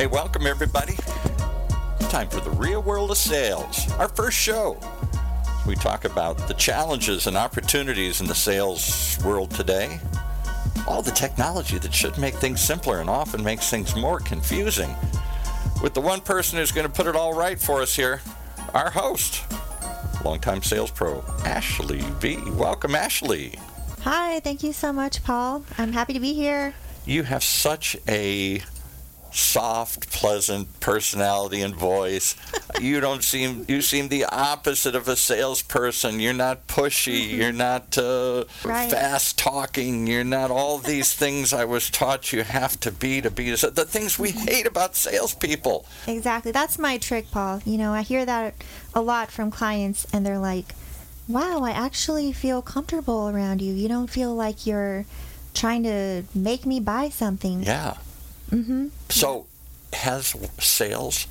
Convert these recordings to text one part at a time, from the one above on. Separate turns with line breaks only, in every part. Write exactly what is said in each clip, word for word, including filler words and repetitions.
Hey, welcome everybody. Time for the Real World of Sales, our first show. We talk about the challenges and opportunities in the sales world today, all the technology that should make things simpler and often makes things more confusing. With the one person who's going to put it all right for us here, our host, longtime sales pro, Ashley V. Welcome, Ashley.
Hi, thank you so much, Paul. I'm happy to be here.
You have such a soft, pleasant personality and voice. You don't seem, you seem the opposite of a salesperson. You're not pushy. Mm-hmm. You're not uh,
right.
fast talking. You're not all these things I was taught you have to be to be. The things we hate about salespeople.
Exactly. That's my trick, Paul. You know, I hear that a lot from clients, and they're like, wow, I actually feel comfortable around you. You don't feel like you're trying to make me buy something.
Yeah.
Mm-hmm.
So, has sales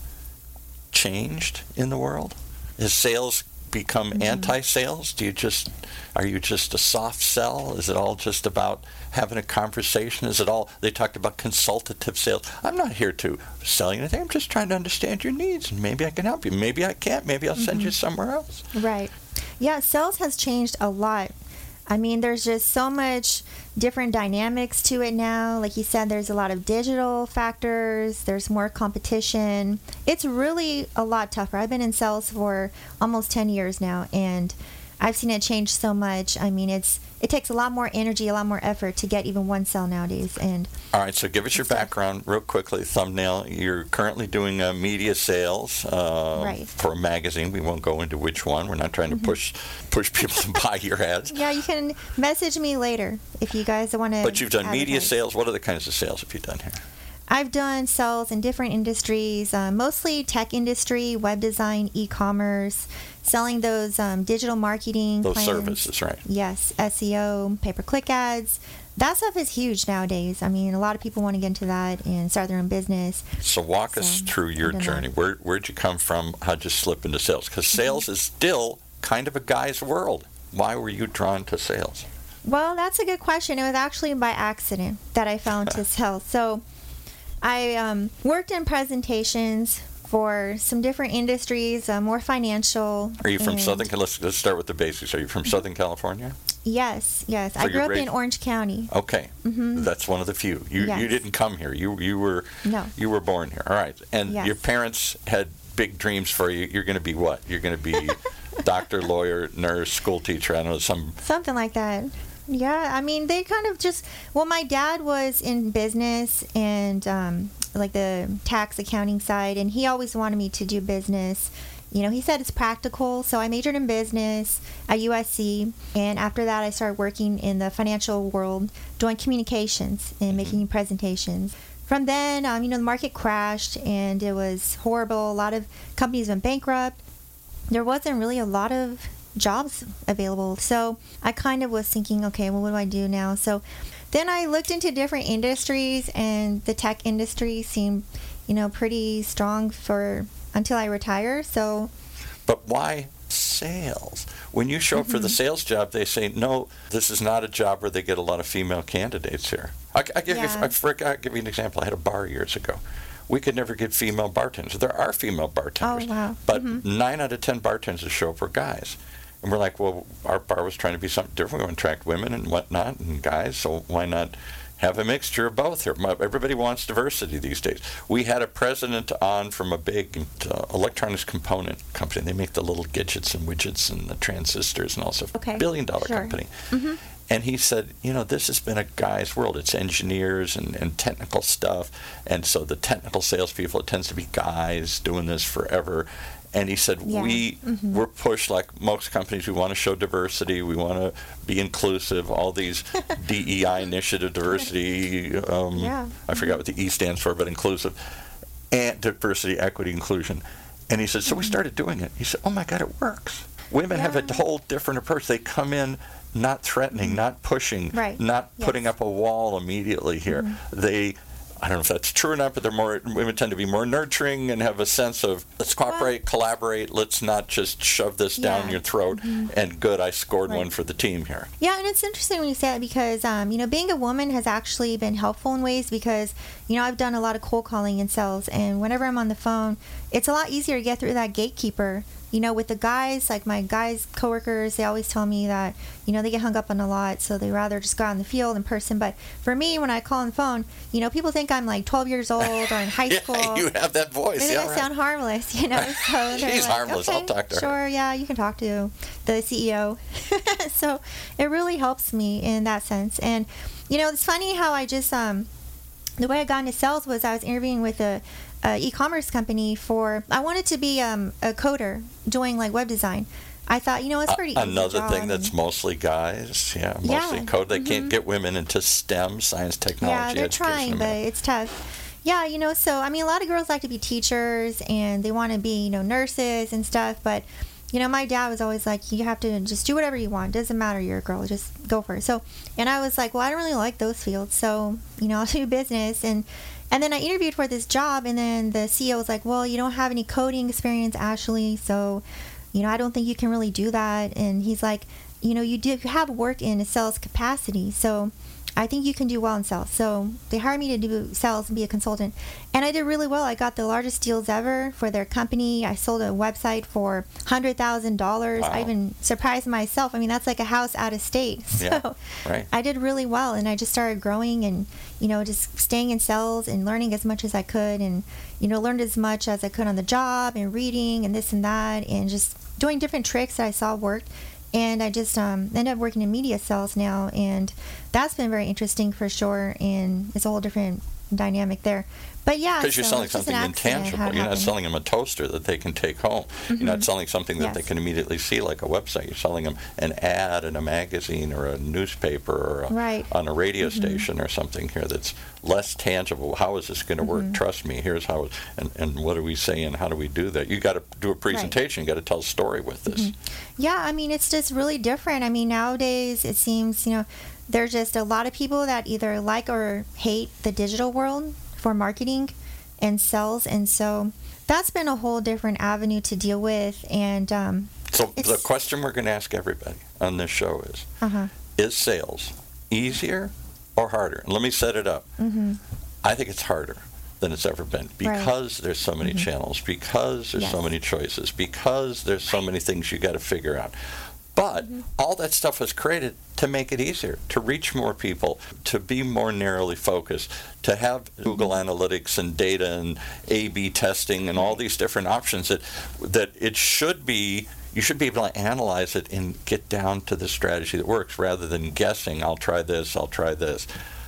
changed in the world? Has sales become mm-hmm. anti-sales? Do you just, are you just a soft sell? Is it all just about having a conversation? Is it all, they talked about consultative sales. I'm not here to sell you anything. I'm just trying to understand your needs, and maybe I can help you. Maybe I can't. Maybe I'll send
mm-hmm.
you somewhere else.
Right. Yeah, sales has changed a lot. I mean, there's just so much different dynamics to it now. Like you said, there's a lot of digital factors. There's more competition. It's really a lot tougher. I've been in sales for almost ten years now, and I've seen it change so much. I mean, it's it takes a lot more energy, a lot more effort to get even one sale nowadays. And
all right, so give us your background real quickly. Thumbnail. You're currently doing uh, media sales uh,
right.
for a magazine. We won't go into which one. We're not trying to mm-hmm. push push people to buy your ads.
Yeah, you can message me later if you guys want to.
But you've done
advertise.
Media sales. What other kinds of sales have you done here?
I've done sales in different industries, uh, mostly tech industry, web design, e-commerce, selling those um, digital marketing
those
plans.
services, right?
Yes, S E O, pay-per-click ads. That stuff is huge nowadays. I mean, a lot of people want to get into that and start their own business.
So walk so, us through your journey. Where, where'd you come from? How'd you slip into sales? Because sales mm-hmm. is still kind of a guy's world. Why were you drawn to sales?
Well, that's a good question. It was actually by accident that I fell into sales. So I um, worked in presentations for some different industries, uh, more financial.
Are you from Southern? Let's, let's start with the basics. Are you from Southern California?
Yes, yes.
So
I grew up
raised...
in Orange County.
Okay,
mm-hmm.
That's one of the few. You
yes.
you didn't come here. You you were
no.
You were born here. All right, and
yes.
your parents had big dreams for you. You're going to be what? You're going to be doctor, lawyer, nurse, school teacher. I don't know, some
something like that. Yeah, I mean, they kind of just, well, my dad was in business and um, like the tax accounting side, and he always wanted me to do business. You know, he said it's practical, so I majored in business at U S C, and after that I started working in the financial world, doing communications and making presentations. From then, um, you know, the market crashed, and it was horrible. A lot of companies went bankrupt. There wasn't really a lot of jobs available. So I kind of was thinking, okay, well, what do I do now? So then I looked into different industries, and the tech industry seemed, you know, pretty strong for until I retire. So,
but why sales? When you show up mm-hmm. for the sales job, they say, no, this is not a job where they get a lot of female candidates here. I, I give
yeah.
you, I forgot, I'll give you an example. I had a bar years ago. We could never get female bartenders. There are female bartenders,
oh, wow.
but
mm-hmm.
nine out of ten bartenders show up were guys. And we're like, well, our bar was trying to be something different. We want to attract women and whatnot and guys, so why not have a mixture of both here? Everybody wants diversity these days. We had a president on from a big uh, electronics component company. They make the little gadgets and widgets and the transistors and also
okay.
billion dollar
sure.
company.
Mm-hmm.
And he said, you know, this has been a guy's world. It's engineers and, and technical stuff. And so the technical salespeople, it tends to be guys doing this forever. And he said,
yeah.
we,
mm-hmm.
we're pushed like most companies. We want to show diversity. We want to be inclusive. All these D E I initiative, diversity, um,
yeah.
I forgot what the E stands for, but inclusive, and diversity, equity, inclusion. And he said, so mm-hmm. we started doing it. He said, oh, my God, it works. Women
yeah.
have a whole different approach. They come in not threatening, mm-hmm. not pushing,
right.
not
yes.
putting up a wall immediately here.
Mm-hmm.
They I don't know if that's true or not, but they're more, women tend to be more nurturing and have a sense of, let's cooperate, well, collaborate, let's not just shove this yeah. down your throat, mm-hmm. and good, I scored right. one for the team here.
Yeah, and it's interesting when you say that because, um, you know, being a woman has actually been helpful in ways because, you know, I've done a lot of cold calling in sales, and whenever I'm on the phone, it's a lot easier to get through that gatekeeper. You know, with the guys, like my guys, coworkers, they always tell me that, you know, they get hung up on a lot, so they rather just go out in the field in person. But for me, when I call on the phone, you know, people think I'm like twelve years old or in high
yeah,
school.
You have that voice.
They
yeah,
I
right.
sound harmless, you know. So
She's
like,
harmless.
Okay,
I'll talk to her.
Sure, yeah, you can talk to the C E O. So it really helps me in that sense. And, you know, it's funny how I just, um, the way I got into sales was I was interviewing with a Uh, e-commerce company for I wanted to be um, a coder doing like web design. I thought, you know, it's pretty
uh,
easy
another
job
thing that's
and,
mostly guys, yeah, mostly
yeah,
code. They
mm-hmm.
can't get women into STEM, science, technology.
Yeah, they're trying, but it's tough. Yeah, you know, so I mean, a lot of girls like to be teachers and they want to be, you know, nurses and stuff. But you know, my dad was always like, you have to just do whatever you want. Doesn't matter, you're a girl, just go for it. So, and I was like, well, I don't really like those fields, so you know, I'll do business and. And then I interviewed for this job, and then the C E O was like, well, you don't have any coding experience, Ashley, so, you know, I don't think you can really do that. And he's like, you know, you do you have worked in a sales capacity, so I think you can do well in sales. So they hired me to do sales and be a consultant. And I did really well. I got the largest deals ever for their company. I sold a website for one hundred thousand dollars. Wow. I even surprised myself. I mean, that's like a house out of state. So
yeah, right.
I did really well. And I just started growing and, you know, just staying in sales and learning as much as I could. And, you know, learned as much as I could on the job and reading and this and that. And just doing different tricks that I saw worked. And I just um, ended up working in media sales now, and that's been very interesting for sure, and it's a whole different dynamic there. But yeah,
because you're
so
selling something intangible. You're not selling them a toaster that they can take home. Mm-hmm. You're not selling something that yes. they can immediately see, like a website. You're selling them an ad in a magazine or a newspaper or a,
right.
on a radio mm-hmm. station or something here that's less tangible. How is this going to work? Mm-hmm. Trust me. Here's how. And, and what are we saying? How do we do that? You got to do a presentation. Right. You got to tell a story with this.
Mm-hmm. Yeah, I mean, it's just really different. I mean, nowadays it seems, you know, there's just a lot of people that either like or hate the digital world for marketing and sales, and so that's been a whole different avenue to deal with. And um,
so the question we're going to ask everybody on this show is,
uh-huh.
is sales easier or harder? And let me set it up.
Mm-hmm.
I think it's harder than it's ever been because right. there's so many mm-hmm. channels, because there's yes. so many choices, because there's so many things you got to figure out. But mm-hmm. all that stuff was created to make it easier, to reach more people, to be more narrowly focused, to have mm-hmm. Google Analytics and data and A B testing and all these different options that that it should be, you should be able to analyze it and get down to the strategy that works rather than guessing, I'll try this, I'll try this.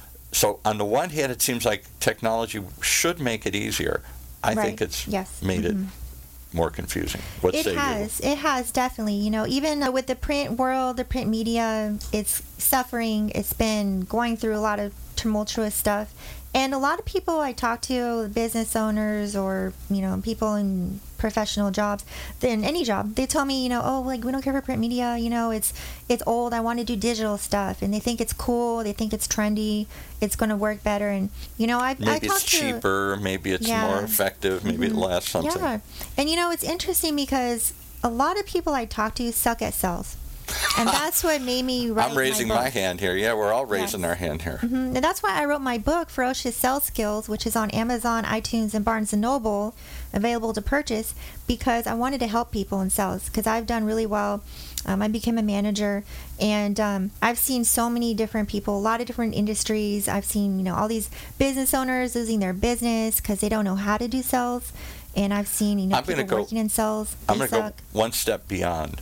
So on the one hand, it seems like technology should make it easier. I
right.
think it's
yes.
made
mm-hmm.
it more confusing. What
it
say
has.
you?
It has, definitely. You know, even with the print world, the print media, it's suffering. It's been going through a lot of tumultuous stuff. And a lot of people I talk to, business owners or, you know, people in professional jobs, in any job, they tell me, you know, oh, like, we don't care for print media, you know, it's it's old, I want to do digital stuff. And they think it's cool, they think it's trendy, it's going to work better. And, you know, I
Maybe
I
it's
to,
cheaper, maybe it's
yeah.
more effective, maybe
mm-hmm.
it lasts something.
Yeah. And, you know, it's interesting because a lot of people I talk to suck at sales. And that's what made me write
I'm raising
my,
my hand here. Yeah, we're all raising
yes.
our hand here.
Mm-hmm. And that's why I wrote my book, Ferocious Sales Skills, which is on Amazon, iTunes, and Barnes and Noble, available to purchase, because I wanted to help people in sales, because I've done really well. Um, I became a manager, and um, I've seen so many different people, a lot of different industries. I've seen, you know, all these business owners losing their business because they don't know how to do sales. And I've seen, you know,
I'm
people
go,
working in sales.
I'm going to go one step beyond.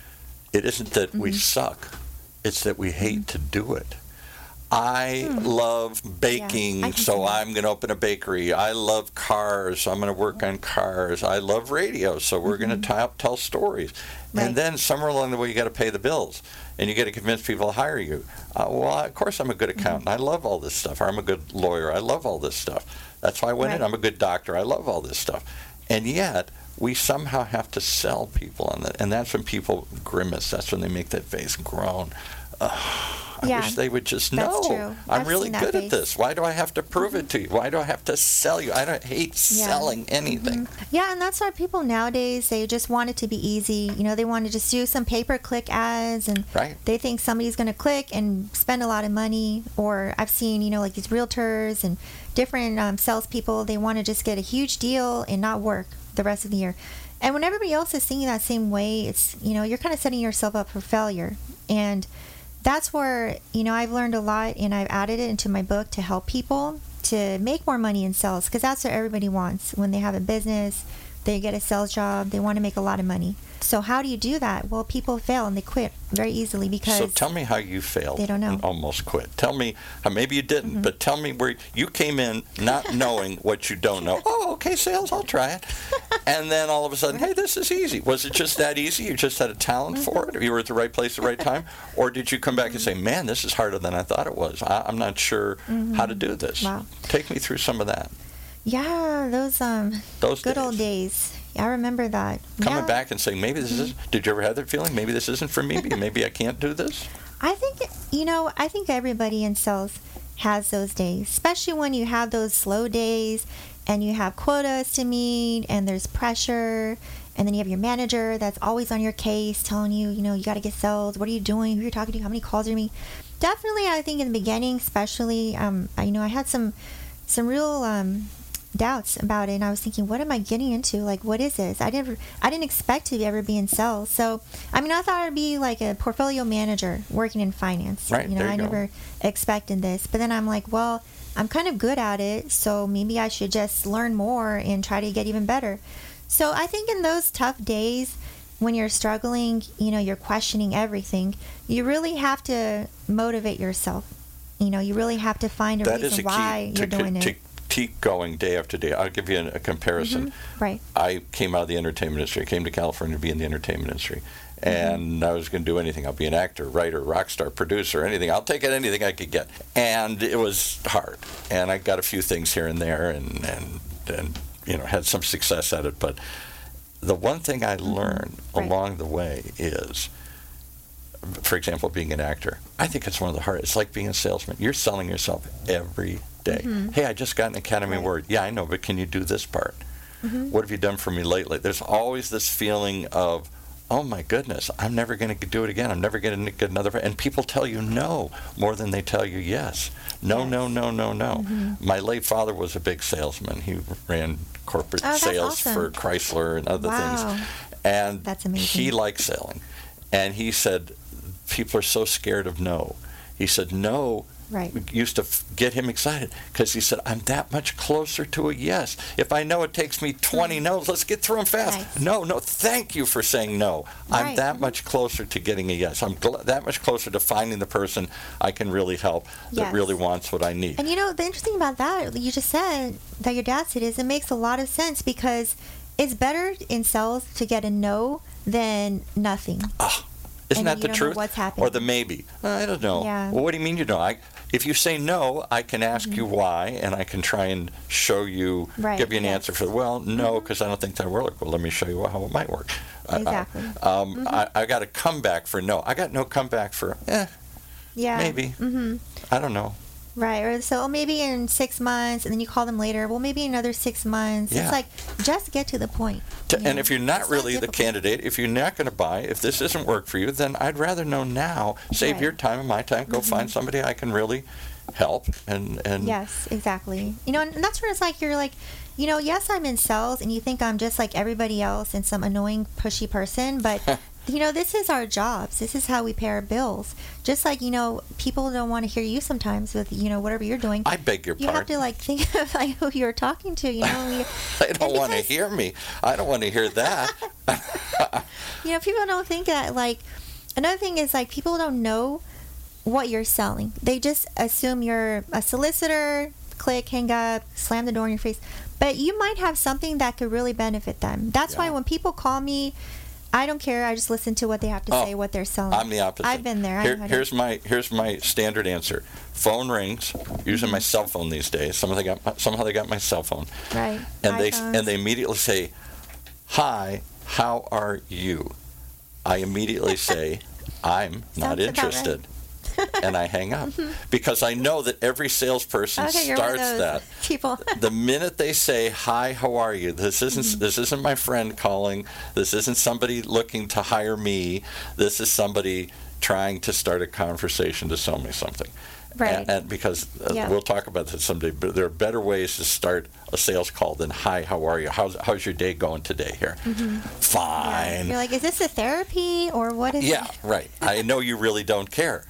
It isn't that mm-hmm. we suck. It's that we hate mm-hmm. to do it. I hmm. love baking, yeah, so I'm going to open a bakery. I love cars. I'm going to work on cars. I love radio, so we're mm-hmm. going to tell stories. Right. And then somewhere along the way, you got to pay the bills, and you got to convince people to hire you. Uh, well, of course, I'm a good accountant. Mm-hmm. I love all this stuff. Or I'm a good lawyer. I love all this stuff. That's why I went
right.
in. I'm a good doctor. I love all this stuff. And yet, we somehow have to sell people on that, and that's when people grimace. That's when they make that face groan. uh, I
Yeah,
wish they would just
that's
know.
true.
I'm
I've
really
seen that
good at
face.
this. Why do I have to prove
Mhm.
it to you? Why do I have to sell you? I don't hate
Yeah.
selling anything.
Mhm. Yeah, and that's why people nowadays, they just want it to be easy. You know, they want to just do some pay-per-click ads, and
Right.
they think somebody's going to click and spend a lot of money. Or I've seen, you know, like these realtors and different um, salespeople, they want to just get a huge deal and not work the rest of the year. And when everybody else is thinking that same way, it's, you know, you're kind of setting yourself up for failure. And that's where, you know, I've learned a lot, and I've added it into my book to help people to make more money in sales, because that's what everybody wants. When they have a business, they get a sales job, they want to make a lot of money. So how do you do that? Well, people fail and they quit very easily because
So tell me how you failed.
they don't know.
And almost quit. Tell me, uh, maybe you didn't,
Mhm.
but tell me where you came in not knowing what you don't know. Oh, okay, sales, I'll try it. And then all of a sudden, hey, this is easy. Was it just that easy? You just had a talent for it? Or you were at the right place at the right time? Or did you come back and say, man, this is harder than I thought it was. I, I'm not sure
Mhm.
how to do this.
Wow.
Take me through some of that.
Yeah, those um
Those
good
days.
old days. I remember that.
Coming
Yeah.
back and saying, maybe this is, did you ever have that feeling? Maybe this isn't for me. Maybe I can't do this?
I think, you know, I think everybody in sales has those days, especially when you have those slow days and you have quotas to meet and there's pressure, and then you have your manager that's always on your case telling you, you know, you got to get sales. What are you doing? Who you're talking to? How many calls are you making? Definitely, I think in the beginning, especially, um, I, you know, I had some, some real um, doubts about it, and I was thinking, what am I getting into? Like, what is this? I never, I didn't expect to ever be in sales. So, I mean, I thought I'd be like a portfolio manager working in finance.
Right,
You know,
there you
I
go.
never expected this. But then I'm like, well, I'm kind of good at it, so maybe I should just learn more and try to get even better. So I think in those tough days, when you're struggling, you know, you're questioning everything, you really have to motivate yourself. You know, you really have to find a
That is
reason
a key
why
to,
you're doing
to
it.
keep going day after day. I'll give you a, a comparison.
Mhm. Right.
I came out of the entertainment industry. I came to California to be in the entertainment industry. And I was going to do anything. I'll be an actor, writer, rock star, producer, anything. I'll take it, anything I could get. And it was hard. And I got a few things here and there and, and, and you know, had some success at it. But the one thing I learned
Right.
along the way is, for example, being an actor, I think it's one of the hardest. It's like being a salesman. You're selling yourself every day.
Mhm.
Hey, I just got an Academy
Right.
Award. Yeah, I know, but can you do this part?
Mhm.
What have you done for me lately? There's always this feeling of, oh my goodness, I'm never going to do it again. I'm never going to get another. And people tell you no more than they tell you yes. No,
Yes.
no, no, no, no.
Mhm.
My late father was a big salesman. He ran corporate
Oh, that's
sales
awesome.
for Chrysler and other
Wow.
things. And
That's amazing.
he liked selling. And he said, people are so scared of no. He said, no
Right.
used to f- get him excited because he said, I'm that much closer to a yes. If I know it takes me twenty no's, let's get through them fast.
Nice.
No, no, thank you for saying no. I'm
Right.
that much closer to getting a yes. I'm gl- that much closer to finding the person I can really help that
Yes.
really wants what I need.
And you know, the interesting about that, you just said that your dad said, is it makes a lot of sense, because it's better in sales to get a no than nothing.
Ah, isn't
And
that
you
the
don't know
truth?
what's
Or
happening.
the maybe? I don't know.
Yeah.
Well, what do you mean you don't? I, if you say no, I can ask you why, and I can try and show you,
Mm-hmm. Right,
give you an
yes.
answer for, well, no, because I don't think that will work. Well, let me show you how it might work. I- I-
Exactly.
um, I, I got a comeback for no. I got no comeback for, eh,
Yeah.
maybe.
Mm-hmm.
I don't know.
Right. Or so oh, maybe in six months, and then you call them later. Well, maybe another six months.
Yeah.
It's like, just get to the point.
To,
you
and
know?
if you're not
It's
really the
difficult.
candidate, if you're not going to buy, if this doesn't work for you, then I'd rather know now. Save
Right.
your time and my time. Go
Mhm.
find somebody I can really help. And, and
Yes, exactly. You know, and that's where it's like you're like, you know, yes, I'm in sales, and you think I'm just like everybody else and some annoying, pushy person, but you know, this is our jobs. This is how we pay our bills. Just like, you know, people don't want to hear you sometimes with, you know, whatever you're doing.
I beg your
You have
pardon.
to like think of like who you're talking to. You know, You-
They don't
and
want to
because-
hear me. I don't want to hear that.
you know, people don't think that. Like, another thing is like people don't know what you're selling. They just assume you're a solicitor. Click, hang up, slam the door in your face. But you might have something that could really benefit them. That's why
Yeah.
when people call me, I don't care. I just listen to what they have to
Oh,
say, what they're selling.
I'm the opposite.
I've been there. I
Here,
know how to-
here's my here's my standard answer. Phone rings. Using my cell phone these days. Somehow they got my, somehow they got my cell phone,
right.
and they
iPhones.
and they immediately say, "Hi, how are you?" I immediately say, "I'm not
Sounds about
interested." and I hang up because I know that every salesperson
Okay, you're one of
starts
those
that.
people.
The minute they say, "Hi, how are you?" This isn't
Mm-hmm.
this isn't my friend calling. This isn't somebody looking to hire me. This is somebody trying to start a conversation to sell me something.
Right.
And, and because uh,
Yeah.
we'll talk about this someday, but there are better ways to start a sales call than "Hi, how are you? How's how's your day going today?" Here,
Mm-hmm.
fine.
You're like, is this a therapy or what is
Yeah,
it?
right. I know you really don't care.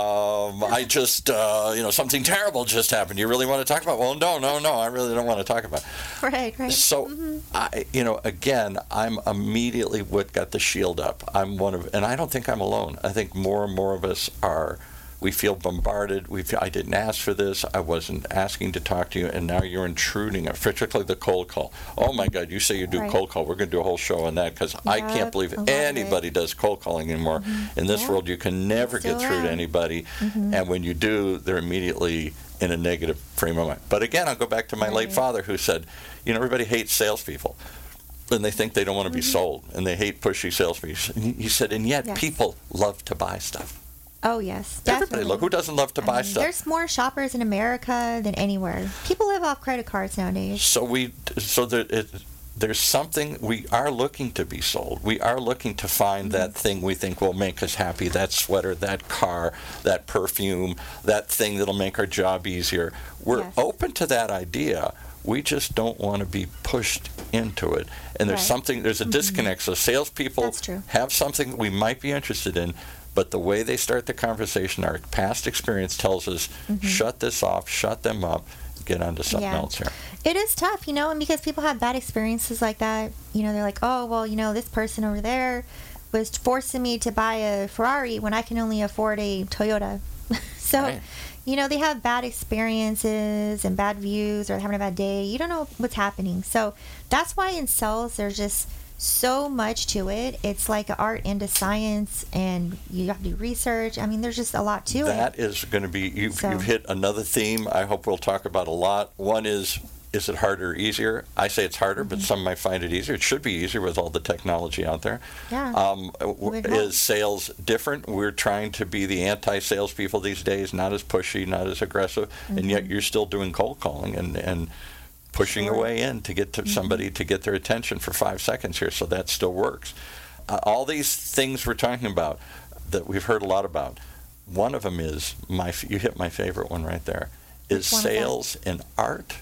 Um, I just, uh, you know, something terrible just happened. You really want to talk about? Well, no, no, no. I really don't want to talk about.
Right, right.
So,
Mm-hmm.
I, you know, again, I'm immediately what got the shield up. I'm one of, and I don't think I'm alone. I think more and more of us are. We feel bombarded. We feel, I didn't ask for this. I wasn't asking to talk to you, and now you're intruding. Particularly the cold call. Oh my God! You say you do
Right.
cold call. We're going to do a whole show on that because I
Yep,
can't believe
a lot of it.
anybody does cold calling anymore. In this
Yeah.
world, you can never
Still
get through to
around.
anybody,
Mm-hmm.
and when you do, they're immediately in a negative frame of mind. But again, I'll go back to my late
Right.
father who said, you know, everybody hates salespeople. And they think they don't want to be
Mm-hmm.
sold, and they hate pushy salespeople. And he- He said, and yet
Yes.
people love to buy stuff.
Oh, yes, definitely.
Everybody love. Who doesn't love to
I
buy
mean,
stuff?
There's more shoppers in America than anywhere. People live off credit cards nowadays.
So we, so there, it, there's something we are looking to be sold. We are looking to find
Mm-hmm.
that thing we think will make us happy. That sweater, that car, that perfume, that thing that'll make our job easier. We're
Yes.
open to that idea. We just don't want to be pushed into it. And there's
Right.
something. There's a disconnect. So salespeople
That's true.
have something we might be interested in. But the way they start the conversation, our past experience tells us, shut this off, shut them up, get on to something
Yeah.
else here.
It is tough, you know, and because people have bad experiences like that, you know, they're like, oh, well, you know, this person over there was forcing me to buy a Ferrari when I can only afford a Toyota. so,
Right.
you know, they have bad experiences and bad views or having a bad day. You don't know what's happening. So that's why in sales, there's just so much to it. It's like an art into science, and you have to do research. I mean, there's just a lot to
That
it.
is going to be, you've,
So-
you've hit another theme I hope we'll talk about a lot. One is, is it harder or easier? I say it's harder,
Mm-hmm.
but some might find it easier. It should be easier with all the technology out there.
Yeah.
Um, w-
would hope.
is sales different? We're trying to be the anti-salespeople these days, not as pushy, not as aggressive, and yet you're still doing cold calling and, and pushing
Sure.
your way in to get to somebody to get their attention for five seconds here, so that still works. Uh, all these things we're talking about that we've heard a lot about, one of them is, my f- you hit my favorite one right there, is
Which one is that?
sales an art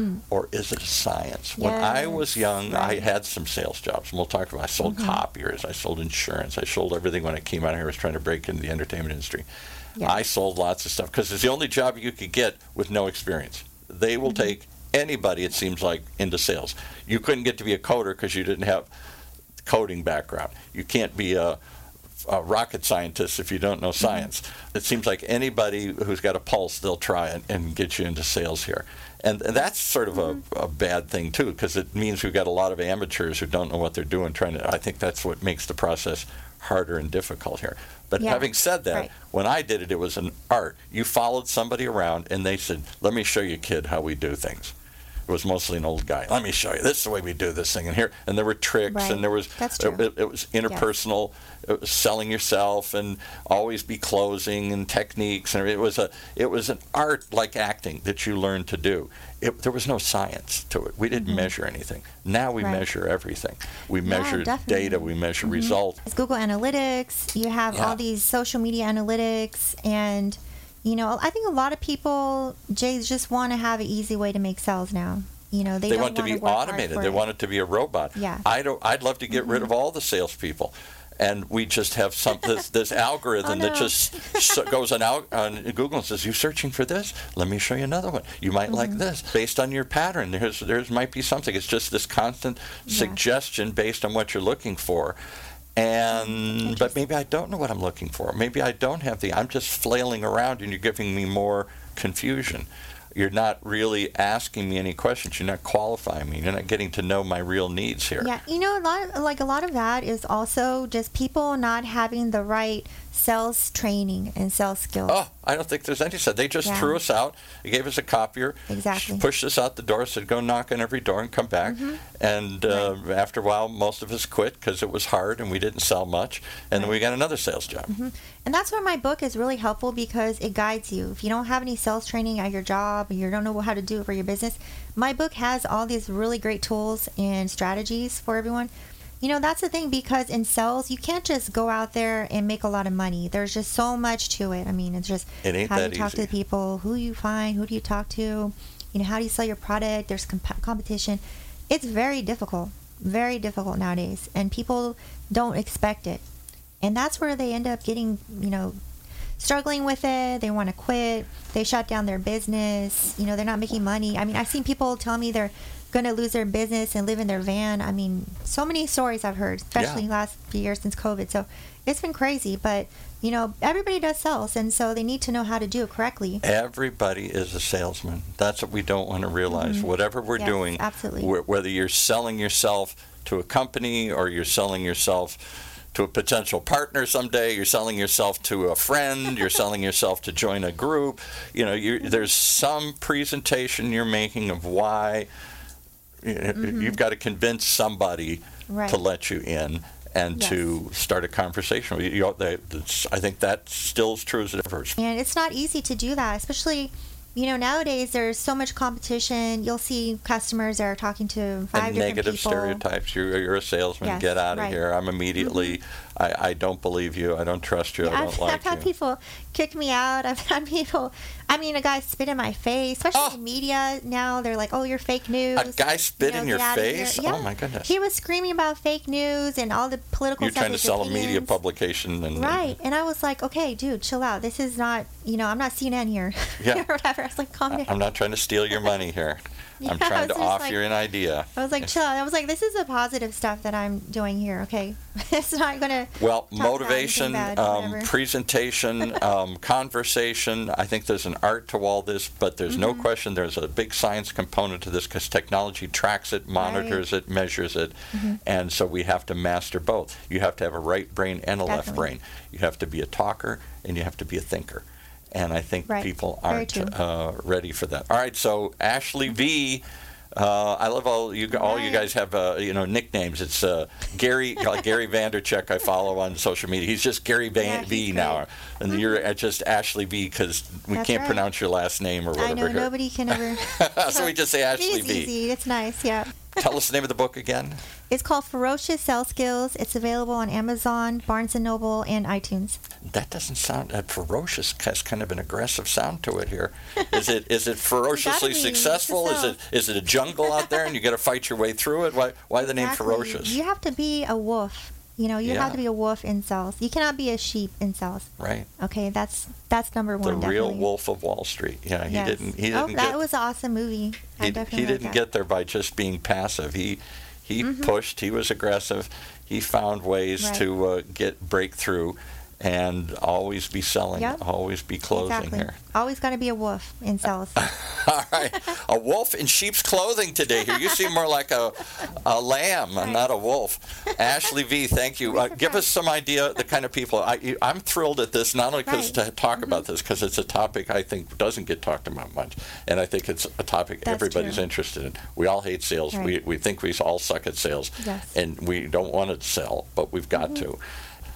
or is it a science? When I was
Yes,
young, I
right.
had some sales jobs, and we'll talk about, I sold copiers, I sold insurance, I sold everything when I came out here. I was trying to break into the entertainment industry.
Yeah.
I sold lots of stuff because it's the only job you could get with no experience. They will take anybody, it seems like, into sales. You couldn't get to be a coder because you didn't have coding background. You can't be a, a rocket scientist if you don't know science. It seems like anybody who's got a pulse, they'll try and, and get you into sales here. And, and that's sort of a, a bad thing, too, because it means we've got a lot of amateurs who don't know what they're doing. Trying to, I think that's what makes the process harder and difficult here. But
Yeah,
having said that,
right.
when I did it, it was an art. You followed somebody around, and they said, let me show you, kid, how we do things. It was mostly an old guy. Let me show you. This is the way we do this thing. And here, and there were tricks,
Right.
and there was
That's true.
It, it was interpersonal, it was selling yourself, and always be closing, and techniques, and it was a it was an art like acting that you learned to do. It, there was no science to it. We didn't measure anything. Now we
Right.
measure everything. We
Yeah,
measure
definitely.
data. We measure results.
It's Google Analytics. You have
Yeah.
all these social media analytics, and you know, I think a lot of people, Jay, just want to have an easy way to make sales now. You know, they,
They
don't
want to be
work hard
automated.
for
They
it.
want it to be a robot.
Yeah.
I don't. I'd love to get rid of all the salespeople, and we just have some this, this algorithm
Oh,
that
no.
just so goes on out on Google and says, "You searching for this? Let me show you another one. You might like
Mm-hmm.
this based on your pattern. There's there's might be something. It's just this constant
Yeah.
suggestion based on what you're looking for." And but maybe I don't know what I'm looking for. Maybe I don't have the. I'm just flailing around, and you're giving me more confusion. you're not really asking me any questions. You're not qualifying me. You're not getting to know my real needs here.
Yeah, you know, a lot of, like a lot of that is also just people not having the right sales training and sales skills.
Oh, I don't think there's any said. They just
Yeah.
threw us out. They gave us a copier.
Exactly.
Pushed us out the door. Said go knock on every door and come back.
Mm-hmm.
And uh, after a while, most of us quit because it was hard and we didn't sell much. And then we got another sales job.
Mm-hmm. And that's where my book is really helpful because it guides you. If you don't have any sales training at your job, or you don't know how to do it for your business, my book has all these really great tools and strategies for everyone. You know, that's the thing, because in sales, you can't just go out there and make a lot of money. There's just so much to it. I mean, it's just
It ain't
how
that
you talk
easy.
to the people, who you find, who do you talk to, you know, how do you sell your product. There's comp- competition. It's very difficult, very difficult nowadays, and people don't expect it. And that's where they end up getting, you know, struggling with it. They want to quit. They shut down their business. You know, they're not making money. I mean, I've seen people tell me they're going to lose their business and live in their van. I mean, so many stories I've heard, especially
Yeah.
last few years since COVID. So it's been crazy. But, you know, everybody does sales, and so they need to know how to do it correctly.
Everybody is a salesman. That's what we don't want to realize.
Mm-hmm.
Whatever we're
Yes,
doing,
absolutely.
wh- whether you're selling yourself to a company or you're selling yourself to a potential partner someday, you're selling yourself to a friend, you're selling yourself to join a group, you know, you're, there's some presentation you're making of why you know,
Mm-hmm.
you've got to convince somebody
Right.
to let you in and
Yes.
to start a conversation. You know, they, it's, I think that still is true as it ever is.
And it's not easy to do that, especially, you know, nowadays there's so much competition. You'll see customers that are talking to five
And
different
negative
people.
stereotypes. You're, you're a salesman.
Yes,
Get out of
right. Mm-hmm.
here. I'm immediately. I, I don't believe you. I don't trust you. I
Yeah,
don't
I've,
like
I've had
you.
people kick me out. I've had people, I mean, a guy spit in my face, especially
Oh.
in media now. They're like, oh, you're fake news.
A guy spit
You know,
in
get
your
out of here.
face?
Yeah.
Oh my goodness.
He was screaming about fake news and all the political
You're
stuff.
trying to
his
sell a media
opinions.
publication, and
Right. And I was like, okay, dude, chill out. This is not, you know, I'm not C N N here.
Yeah.
or whatever. I was like, calm down.
I'm not trying to steal your money here.
Yeah,
I'm
I
trying
was
to
just
offer
like-
you an idea.
I was like, chill out. I was like, this is the positive stuff that I'm doing here, okay? It's not going to.
Well,
about
motivation,
anything bad,
um,
whatever.
presentation, um, conversation. I think there's an art to all this, but there's no
Mm-hmm.
question there's a big science component to this because technology tracks it, monitors it, measures it,
Mm-hmm.
and so we have to master both. You have to have a right brain and a left
Definitely.
brain. You have to be a talker and you have to be a thinker. And I think
Right.
people
Very
aren't
true.
uh, ready for that. All right, so Ashley V. Uh, I love all you. All you
Right.
guys have, uh, you know, nicknames. It's uh, Gary like Gary Vanderchuk. I follow on social media. He's just Gary Van
Yeah,
V
he's
now,
great.
and you're uh, just Ashley V because we
That's
can't
right.
pronounce your last name or whatever.
I know
here.
nobody can ever.
So we just say Ashley
It is
V.
easy. It's nice, yeah.
Tell us the name of the book again.
It's called Ferocious Sales Skills. It's available on Amazon, Barnes and Noble, and iTunes.
That doesn't sound uh, ferocious. Has kind of an aggressive sound to it here. Is it is it ferociously
be to
successful? Is
sell.
it is it a jungle out there and you got to fight your way through it? Why why the name
Exactly.
ferocious?
You have to be a wolf. You know, you
Yeah.
have to be a wolf in sales. You cannot be a sheep in sales.
Right.
Okay, that's that's number
The
one.
real
definitely.
Wolf of Wall Street. Yeah, he
Yes.
didn't. He
oh,
didn't
that
get.
was an awesome movie. I
he,
definitely
he
like
didn't
that.
get there by just being passive. He he
Mm-hmm.
pushed. He was aggressive. He found ways
Right.
to uh, get breakthrough, and always be selling.
Yep.
Always be closing
Exactly.
here.
Always got to be a wolf in sales.
All right, a wolf in sheep's clothing today. Here, you seem more like a a lamb and not a wolf. Ashley V, thank you. Uh, give us some idea the kind of people. I I'm thrilled at this, not only because
Right.
to talk about this, because it's a topic I think doesn't get talked about much, and I think it's a topic
That's
everybody's
true.
interested in. We all hate sales. We
Right.
we think we all suck at sales,
Yes.
and we don't want to sell, but we've got
Mm-hmm.
to.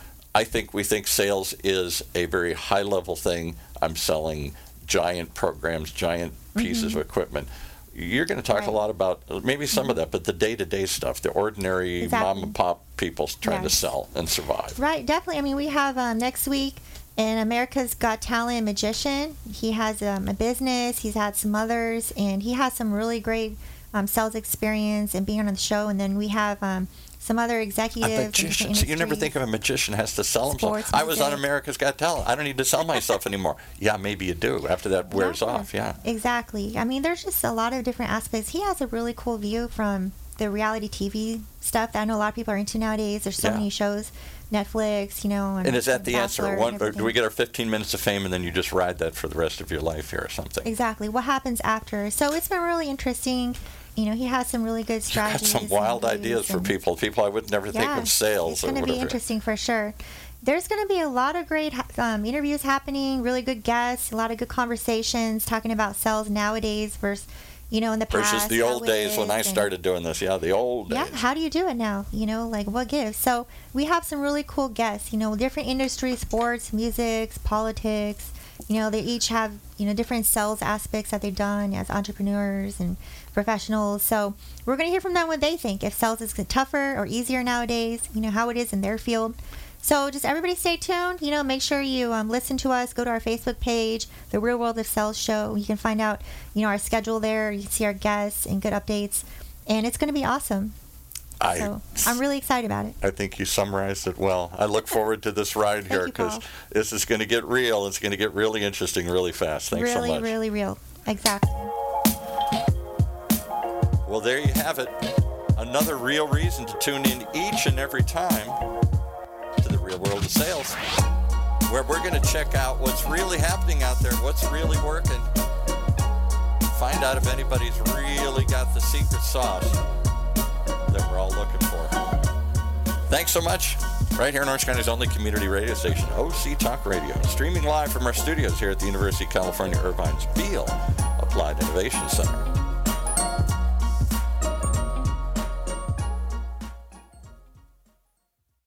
I think we think sales is a very high level thing. I'm selling giant programs, giant pieces of equipment. You're going to talk a
Mm-hmm. Right.
lot about maybe some of that, but the day to day stuff, the ordinary
Exactly.
mom and pop people trying
Yes.
to sell and survive.
Right, definitely. I mean, we have um, next week an America's Got Talent magician. He has um, a business. He's had some others, and he has some really great um, sales experience and being on the show. And then we have um, some other
A
executives. in different
magician. So you never
industries.
think of a magician has to sell himself.
Sports
I was on
music.
America's Got Talent. I don't need to sell myself anymore. Yeah, maybe you do after that wears
Yeah,
off. Yeah.
Exactly. I mean, there's just a lot of different aspects. He has a really cool view from the reality T V stuff that I know a lot of people are into nowadays. There's so
Yeah.
many shows, Netflix, you know. And,
And is that the
Bachelor
answer?
and
One, or
everything.
do we get our fifteen minutes of fame and then you just ride that for the rest of your life here or something?
Exactly. What happens after? So it's been really interesting. You know, he has some really good
Got
strategies.
some
and
wild
ways
ideas for
and-
people. People I would never think
Yeah,
of sales
it's
or
going to
whatever.
be interesting for sure. There's going to be a lot of great um, interviews happening, really good guests, a lot of good conversations talking about sales nowadays versus, you know, in the past.
Versus the
how
old
it
days when
is
I
and-
started doing this. Yeah, the old
Yeah,
days.
how do you do it now? You know, like what gives? So we have some really cool guests, you know, different industries, sports, music, politics. You know, they each have, you know, different sales aspects that they've done as entrepreneurs and professionals. So we're going to hear from them what they think, if sales is tougher or easier nowadays, you know, how it is in their field. So just everybody stay tuned. You know, make sure you um, listen to us. Go to our Facebook page, The Real World of Sales Show. You can find out, you know, our schedule there. You can see our guests and good updates. And it's going to be awesome.
I,
So I'm really excited about it.
I think you summarized it well. I look forward to this ride here
you,
because
Paul.
this is going to get real. It's going to get really interesting really fast. Thanks
really,
so much.
really real. Exactly.
Well, there you have it. Another real reason to tune in each and every time to The Real World of Sales, where we're going to check out what's really happening out there, what's really working, find out if anybody's really got the secret sauce that we're all looking for. Thanks so much. Right here in Orange County's only community radio station, O C Talk Radio, streaming live from our studios here at the University of California, Irvine's Beale Applied Innovation Center.